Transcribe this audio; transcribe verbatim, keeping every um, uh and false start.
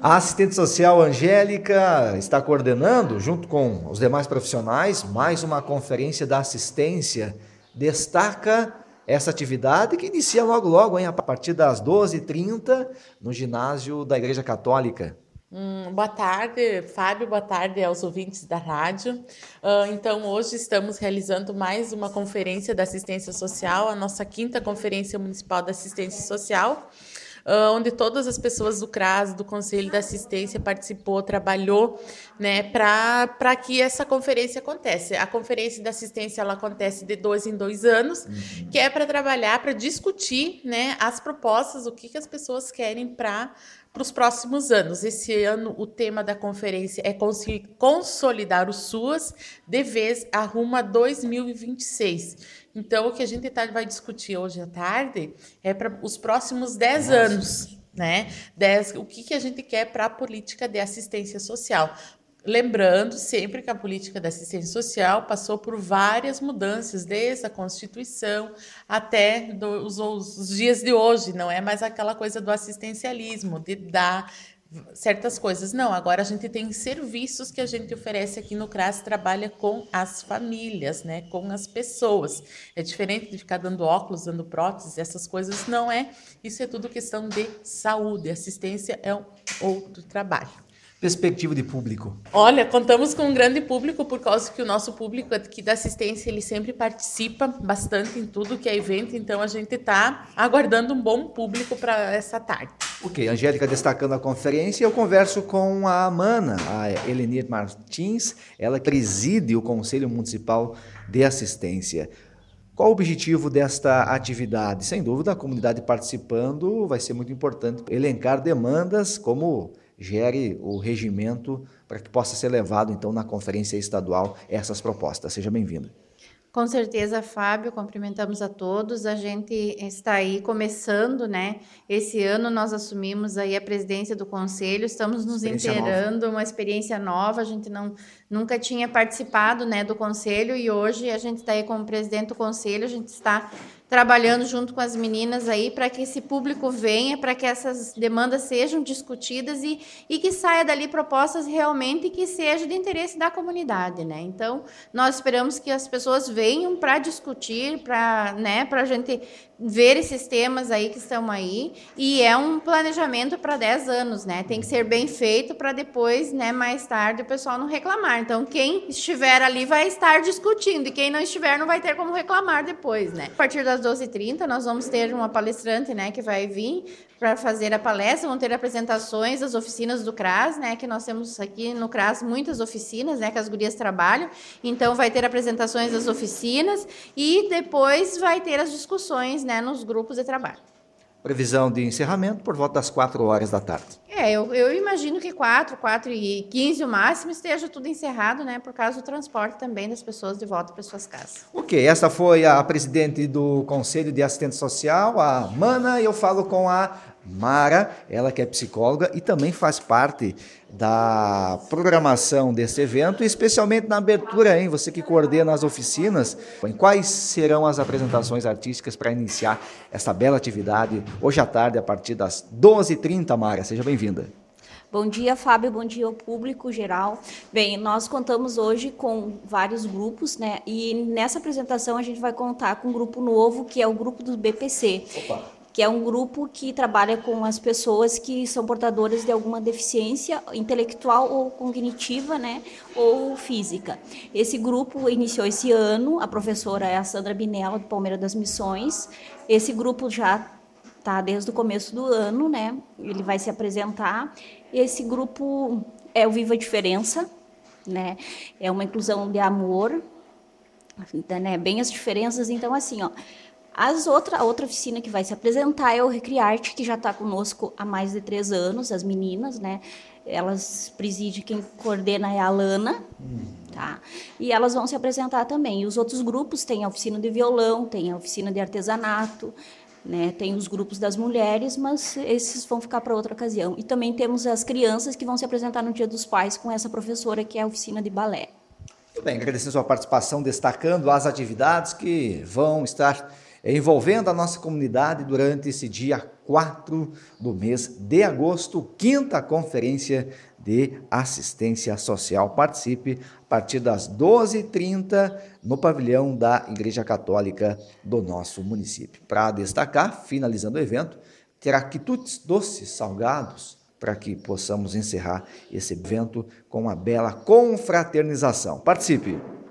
A assistente social Angélica está coordenando, junto com os demais profissionais, mais uma conferência da assistência. Destaca essa atividade que inicia logo logo, hein, a partir das doze e trinta, no ginásio da Igreja Católica. Hum, boa tarde, Fábio, boa tarde aos ouvintes da rádio. Uh, então, hoje estamos realizando mais uma conferência da assistência social, a nossa quinta Conferência Municipal da Assistência Social, Uh, onde todas as pessoas do C R A S, do Conselho da Assistência, participou, trabalhou, né, para que essa conferência acontece. A Conferência da Assistência ela acontece de dois em dois anos, uhum. que é para trabalhar, para discutir, né, as propostas, o que, que as pessoas querem para para os próximos anos. Esse ano, o tema da conferência é consolidar o SUAS de vez a rumo a dois mil e vinte e seis. Então, o que a gente tá, vai discutir hoje à tarde é para os próximos dez anos, né? dez, o que, que a gente quer para a política de assistência social. Lembrando sempre que a política da assistência social passou por várias mudanças, desde a Constituição até do, os, os dias de hoje. Não é mais aquela coisa do assistencialismo, de dar certas coisas. Não, agora a gente tem serviços que a gente oferece aqui no C R A S, trabalha com as famílias, né, com as pessoas. É diferente de ficar dando óculos, dando próteses, essas coisas não é. Isso é tudo questão de saúde. Assistência é um outro trabalho. Perspectiva de público. Olha, contamos com um grande público por causa que o nosso público aqui da assistência, ele sempre participa bastante em tudo que é evento, então a gente está aguardando um bom público para essa tarde. Ok, Angélica destacando a conferência, eu converso com a Mana, a Elenir Martins, ela preside o Conselho Municipal de Assistência. Qual o objetivo desta atividade? Sem dúvida, a comunidade participando vai ser muito importante elencar demandas como gere o regimento para que possa ser levado, então, na conferência estadual essas propostas. Seja bem-vindo. Com certeza, Fábio, cumprimentamos a todos. A gente está aí começando, né? Esse ano nós assumimos aí a presidência do Conselho, estamos nos inteirando, uma experiência nova, a gente não, nunca tinha participado, né, do Conselho, e hoje a gente está aí como presidente do Conselho, a gente está trabalhando junto com as meninas aí para que esse público venha, para que essas demandas sejam discutidas e, e que saia dali propostas realmente que sejam de interesse da comunidade, né? Então, nós esperamos que as pessoas venham para discutir, para, né, para a gente ver esses temas aí que estão aí, e é um planejamento para dez anos, né? Tem que ser bem feito para depois, né, mais tarde, o pessoal não reclamar. Então, quem estiver ali vai estar discutindo, e quem não estiver não vai ter como reclamar depois, né? A partir das doze e trinta, nós vamos ter uma palestrante, né, que vai vir para fazer a palestra, vão ter apresentações das oficinas do C R A S, né, que nós temos aqui no C R A S muitas oficinas, né, que as gurias trabalham, então vai ter apresentações das oficinas e depois vai ter as discussões, né, nos grupos de trabalho. Previsão de encerramento por volta das quatro horas da tarde. É, eu, eu imagino que quatro, quatro e quinze o máximo esteja tudo encerrado, né, por causa do transporte também das pessoas de volta para suas casas. Ok, essa foi a presidente do Conselho de Assistência Social, a Mana, e eu falo com a Mara, ela que é psicóloga e também faz parte da programação desse evento, especialmente na abertura, hein? Você que coordena as oficinas. Quais serão as apresentações artísticas para iniciar essa bela atividade hoje à tarde, a partir das doze e trinta, Mara? Seja bem-vinda. Bom dia, Fábio, bom dia ao público geral. Bem, nós contamos hoje com vários grupos, né? E nessa apresentação a gente vai contar com um grupo novo, que é o grupo do B P C. Opa. Que é um grupo que trabalha com as pessoas que são portadoras de alguma deficiência intelectual ou cognitiva, né, ou física. Esse grupo iniciou esse ano, a professora é a Sandra Binella, do Palmeira das Missões. Esse grupo já está desde o começo do ano, né, ele vai se apresentar. Esse grupo é o Viva a Diferença, né, é uma inclusão de amor, né, bem as diferenças, então assim, ó, As outra, a outra oficina que vai se apresentar é o Recriarte, que já está conosco há mais de três anos, as meninas, né? Elas presidem, quem coordena é a Lana, hum. tá? E elas vão se apresentar também. E os outros grupos têm a oficina de violão, tem a oficina de artesanato, né? Tem os grupos das mulheres, mas esses vão ficar para outra ocasião. E também temos as crianças que vão se apresentar no Dia dos Pais com essa professora, que é a oficina de balé. Muito bem, agradecendo a sua participação, destacando as atividades que vão estar envolvendo a nossa comunidade durante esse dia quatro do mês de agosto, quinta Conferência de Assistência Social. Participe a partir das doze e trinta no pavilhão da Igreja Católica do nosso município. Para destacar, finalizando o evento, terá quitutes doces, salgados, para que possamos encerrar esse evento com uma bela confraternização. Participe!